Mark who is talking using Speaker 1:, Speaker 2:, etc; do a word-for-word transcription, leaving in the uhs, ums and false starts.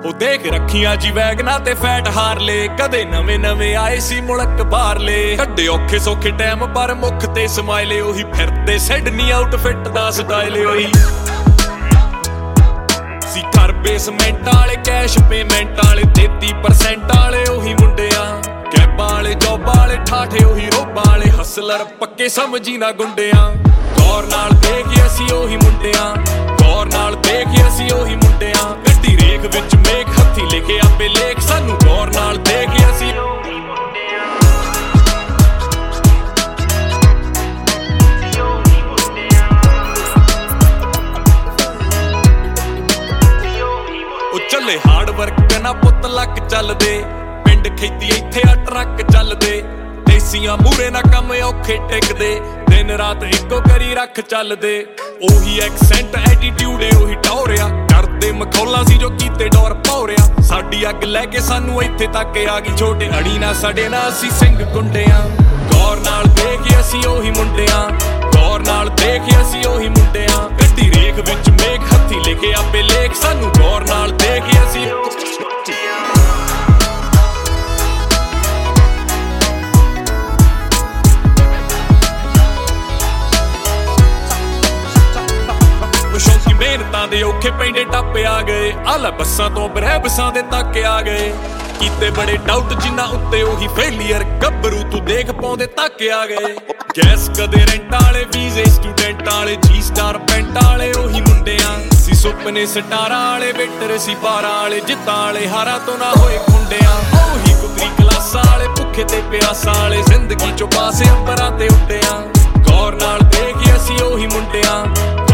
Speaker 1: ਉਹ ਦੇਖ ਰੱਖੀਆਂ ਜੀ ਵੈਗਨਾਂ ਤੇ ਫੈਟ ਹਾਰਲੇ, ਕਦੇ ਨਵੇਂ ਨਵੇਂ ਆਏ ਸੀ ਮੁਲਕ ਬਾਹਰਲੇ। ਕੱਢੇ ਔਖੇ ਸੌਖੇ ਟਾਈਮ ਪਰ ਮੁੱਖ ਤੇ ਸਮਾਈਲੇ, ਉਹੀ ਫਿਰਦੇ ਸਿਡਨੀ ਆਊਟਫਿੱਟ ਦਾ ਸਟਾਈਲ ਉਹੀ ਸੀ। ਘਰ ਬੇਸਮੈਂਟ ਵਾਲੇ ਕੈਸ਼ ਪੇਮੈਂਟ ਵਾਲੇ ਤੇਤੀ ਪਰਸੈਂਟ ਵਾਲੇ ਉਹੀ ਮੁੰਡਿਆਂ, ਕੈਬਾਂ ਵਾਲੇ ਜੋਬਾਂ ਵਾਲੇ ਠਾਠੇ ਉਹੀ ਰੋਬਾਂ ਵਾਲੇ ਹਸਲਰ ਪੱਕੇ ਸਮਝੀ ਨਾ ਗੁੰਡਿਆਂ। ਗੌਰ ਨਾਲ ਦੇਖ ਅਸੀਂ ਉਹੀ ਮੁੰਡਿਆਂ, ਗੌਰ ਨਾਲ ਦੇਖ ਅਸੀਂ ਉਹੀ ਮੁੰਡਿਆਂ। ਗੱਡੀ ਰੇਖ ਵਿੱਚ ਮੇਖ ਹੱਥੀ ਲਿਖੇ ਆਪੇ ਲੇਖ, ਸਾਨੂੰ ਗੌਰ ਨਾਲ ਦੇਖ ਅਸੀਂ ਉਹ ਚੱਲੇ ਹਾਰਡ ਵਰਕ ਨਾ ਪੁੱਤ ਲੱਕ ਚੱਲਦੇ, ਪਿੰਡ ਖੇਤੀ ਇੱਥੇ ਆ ਟਰੱਕ ਚੱਲਦੇ। ਦੇਸੀਆਂ ਮੂਰੇ ਨਾ ਕੰਮ ਔਖੇ ਟਿਕਦੇ, ਦਿਨ ਰਾਤ ਇੱਕੋ ਕਰੀ ਰੱਖ ਚੱਲਦੇ। ਉਹੀ ਐਕਸੈਂਟ ਐਟੀਟਿਊਡ ਏ ਉਹੀ ਟੌਰਿਆ, ਕਰਦੇ ਮਖੌਲਾਂ ਸੀ ਜੋ ਕੀਤੇ ਡੋਰ ਭੌਰਿਆ। ਸਾਡੀ ਅੱਗ ਲੈ ਕੇ ਸਾਨੂੰ ਇੱਥੇ ਤੱਕ ਆ ਗਈ, ਛੋਟੇ ਅੜੀ ਨਾ ਸਾਡੇ ਨਾ ਅਸੀਂ ਸਿੰਘ ਗੁੰਡਿਆਂ। ਗੌਰ ਨਾਲ ਦੇਖ ਅਸੀਂ ਉਹੀ ਮੁੰਡਿਆਂ, ਗੌਰ ਨਾਲ ਦੇਖ ਅਸੀਂ ਉਹੀ ਮੁੰਡਿਆਂ। ਗੱਡੀ ਰੇਖ ਵਿੱਚ ਮੇਖ ਹੱਥੀ ਲਿਖੇ ਆਪੇ ਲੇਖ, ਸਾਨੂੰ ਗੌਰ ਨਾਲ ਦੇਖ ਅਸੀਂ ਮਿਹਨਤਾਂ ਦੇ ਔਖੇ ਪੈਂਡੇ ਟੱਪ ਆ ਗਏ। ਆਲਾ ਬੱਸਾਂ ਤੋਂ ਬਰਹਿਬਸਾਂ ਦੇ ਤੱਕ ਆ ਗਏ, ਕੀਤੇ ਬੜੇ ਡਾਊਟ ਜਿਨ੍ਹਾਂ ਉੱਤੇ ਉਹੀ ਫੇਲੀਅਰ। ਗੱਭਰੂ ਤੂੰ ਦੇਖ ਪਾਉਂਦੇ ਤੱਕ ਆ ਗਏ। ਗੈਸ ਕਦੇ ਰੈਂਟ ਵਾਲੇ ਵੀਜ਼ੇ ਸਟੂਡੈਂਟ ਵਾਲੇ ਜੀ ਸਟਾਰ ਪੈਂਟ ਵਾਲੇ ਉਹੀ ਮੁੰਡਿਆਂ ਸੀ। ਸੁਪਨੇ ਸਟਾਰਾਂ ਵਾਲੇ ਵੇਟਰ ਸੀ ਬਾਰਾਂ ਵਾਲੇ, ਜਿੱਤਾਂ ਵਾਲੇ ਹਾਰਾਂ ਤੋਂ ਨਾ ਹੋਏ ਖੁੰਡਿਆਂ। ਉਹੀ ਕੁਤਰੀ ਕਲਾਸਾਂ ਵਾਲੇ ਭੁੱਖੇ ਤੇ ਪਿਆਸਾਂ ਵਾਲੇ, ਜ਼ਿੰਦਗੀ ਚੋਂ ਪਾਸੇ ਅੰਬਰਾਂ ਤੇ ਉੱਡਿਆਂ। ਗੌਰ ਨਾਲ ਦੇਖ ਅਸੀਂ ਉਹੀ ਮੁੰਡਿਆਂ,